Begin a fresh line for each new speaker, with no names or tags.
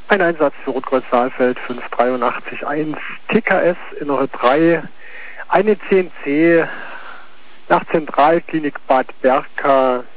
Ein Einsatz für Rot-Kreuz-Saalfeld 5831 TKS Innere 3, eine CNC nach Zentralklinik Bad Berka